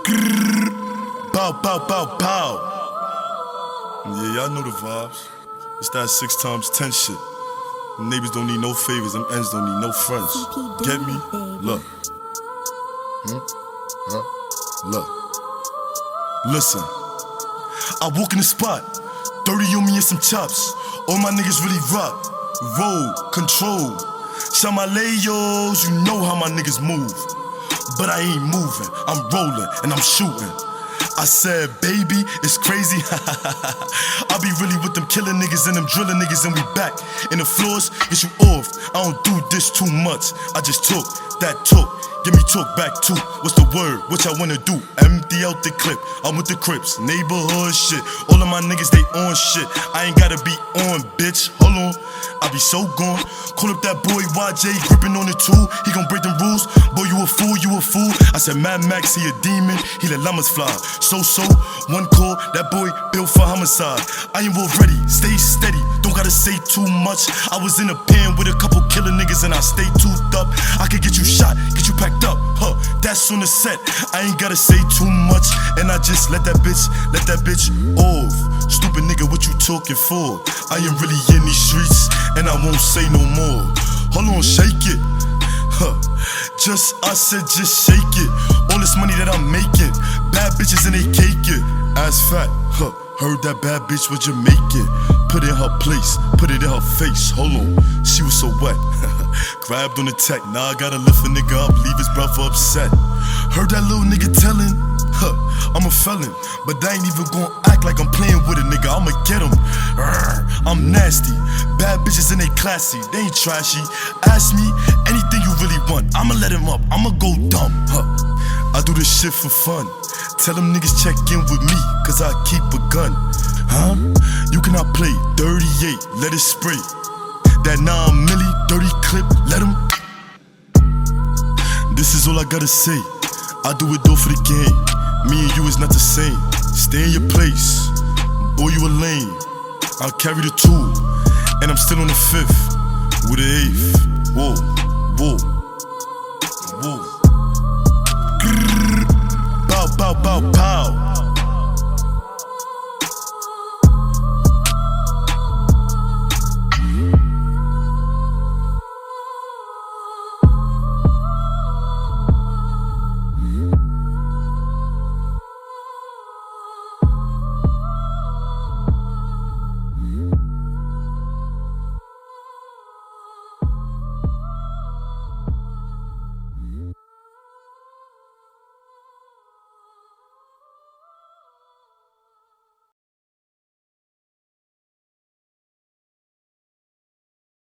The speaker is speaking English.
Bow, bow, bow, bow. Yeah, y'all know the vibes. It's that 6 times 10 shit. Neighbors don't need no favors, them ends don't need no friends. Get me? Look. Look. Listen. I walk in the spot, 30 on me and some chops. All my niggas really rock. Roll, control. Shout my layos, you know how my niggas move. But I ain't moving, I'm rolling and I'm shooting. I said, baby, it's crazy. I be really with them killing niggas and them drilling niggas, and we back in the floors, get you off. I don't do this too much. I just talk that talk. Give me talk back too. What's the word? What y'all wanna do? Empty out the clip. I'm with the Crips, neighborhood shit. All of my niggas, they on shit. I ain't gotta be on, bitch. Hold on, I be so gone. Call up that boy YJ, gripping on the tool. He gon' break the rules. Boy, you a fool, you a fool. I said Mad Max, he a demon. He let llamas fly. So, one call, that boy built for homicide. I ain't already, stay steady. Don't gotta say too much. I was in a pen with a couple killer niggas and I stay toothed up. I could get you shot, get you packed up, huh? That's on the set. I ain't gotta say too much, and I just let that bitch off. Stupid nigga, what you talking for? I am really in these streets, and I won't say no more. Hold on, shake it, huh? I said just shake it. All this money that I'm making, bad bitches and they cake it. Ass fat, huh? Heard that bad bitch was Jamaican. Put it in her place, put it in her face. Hold on, she was so wet. Grabbed on the tech, now I gotta lift a nigga up, leave his brother upset. Heard that little nigga telling, huh, I'm a felon, but I ain't even gon' act like I'm playing with a nigga. I'ma get him. I'm nasty, bad bitches and they classy, they ain't trashy. Ask me anything you really want, I'ma let him up, I'ma go dumb, huh? I do this shit for fun. Tell them niggas check in with me, cause I keep a gun. Huh? You cannot play 38, let it spray. That 9 milli, dirty clip, let him. This is all I gotta say. I do it though for the game. Me and you is not the same. Stay in your place. Boy, you a lame. I'll carry the 2, and I'm still on the 5th with the 8th. Whoa, whoa, whoa. Bow, bow, bow, bow.